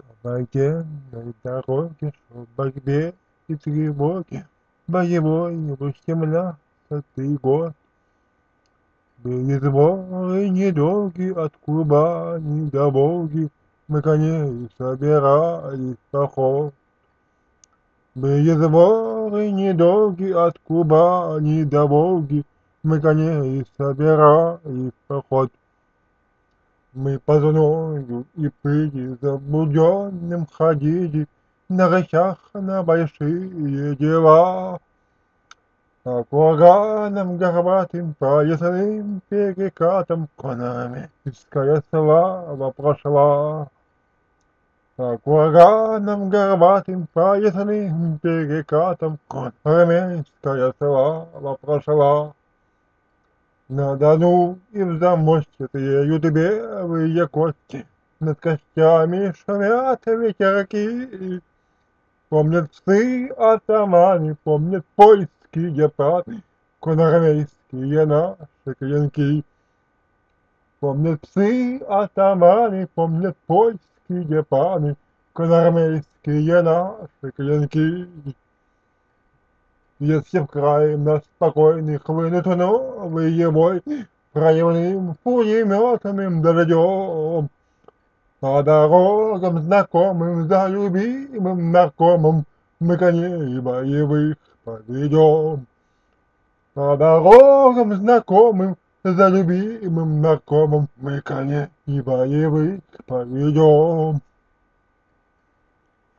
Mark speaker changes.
Speaker 1: военной дороге шел в борьбе и тревоге. Боевой восемнадцатый год. Были сборы недолгие от Кубани до Волги. Мы коней собирались в поход. Были сборы недолгие от Кубани до Волги. Мы коней собирались в поход. Мы по зною и пыли заблуденным ходили, на рысях на большие дела. А к ураганам горбатым по лесным перекатам Конамейская слава прошла. А к ураганам горбатым по лесным перекатам Конамейская слава прошла. На Дону и в Замосте треют белые кости, над костями шумят ветерки. Помнят псы атаманы, помнят польские паны, конармейские наши клинки. Помнят псы атаманы, помнят польские паны, конармейские наши клинки. Если в край на спокойный хлынут новые войны, проливным пулеметным дождем, по дорогам знакомым за любимым наркомом мы коней боевых поведем. По дорогам знакомым за любимым наркомом мы коней боевых поведем.